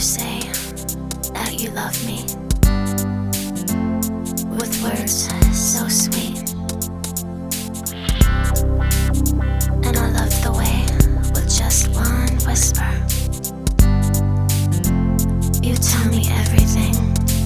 say that you love me with words so sweet. And I love the way with just one whisper you tell me everything.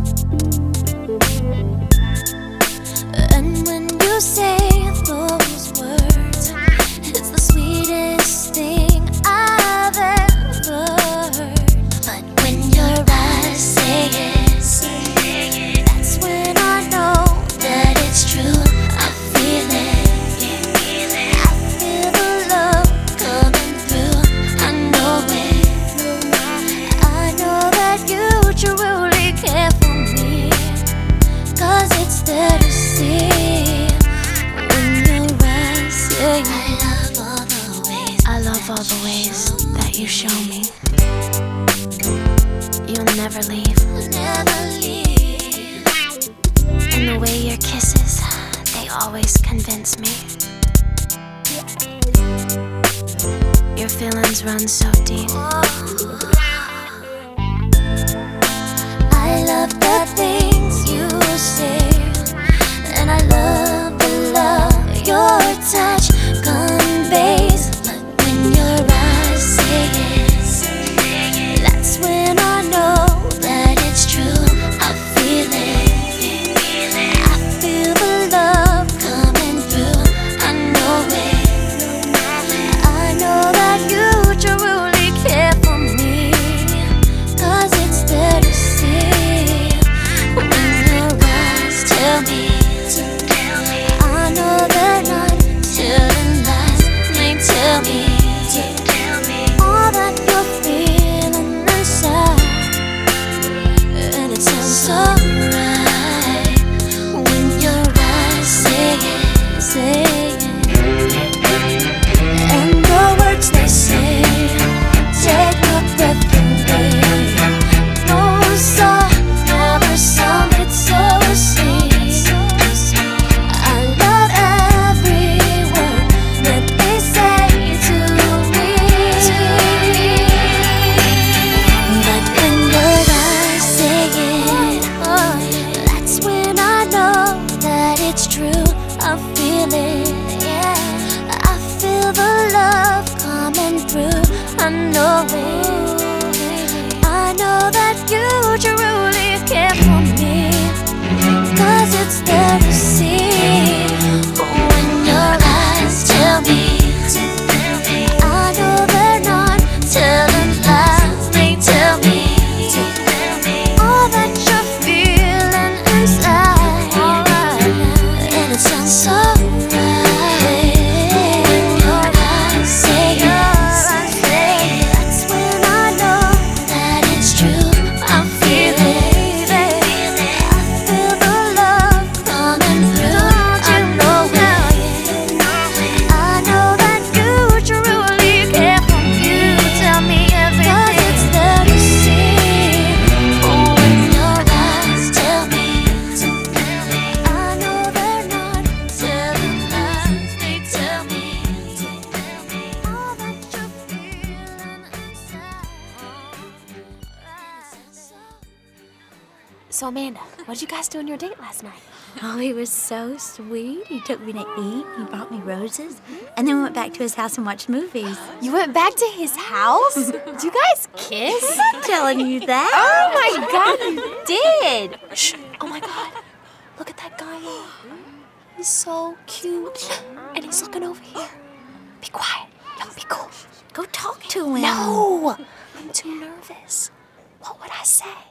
And when you say those words, it's the sweetest thing I've ever heard. But when your eyes say it, that's when I know that it's true. I feel it, I feel the love coming through. I know it, I know that you truly care for me, 'cause it's there to see. I love all the ways that you show me you'll never leave. And the way your kisses, they always convince me your feelings run so deep. I love the things you say, and I love the love your touch conveys. But when your eyes say it, that's when I know that it's true. I feel it, I feel the love coming through. I know it, I know that you truly care for me, 'cause it's there to see. When your eyes tell me, I know they're not telling lies. They tell me all that you're feeling inside, and it sounds so right when your eyes say it, and the words they say take a breath away. No saw, never saw it so sweet. I feel it, I feel the love coming through. I know it, I know that you truly care for me, 'cause it's there to see. When your eyes tell me, I know they're not telling lies. They tell me all that you're feeling inside, and it sounds so right when your eyes say it. That's when I know that it's true. I feel it, I feel the love coming through. I know it, I know that you truly care for me. You tell me everything, 'cause it's there to see. When your eyes tell me, I know they're not telling lies. They tell me all that you're feeling inside. So Amanda, what did you guys do on your date last night? Oh, he was so sweet. He took me to eat. He brought me roses. And then we went back to his house and watched movies. You went back to his house? Did you guys kiss? I'm not telling you that. Oh my God, you did! Shh! Oh my God, look at that guy. He's so cute, and he's looking over here. Be quiet. No, be cool. Go talk to him. No, I'm too nervous. What would I say?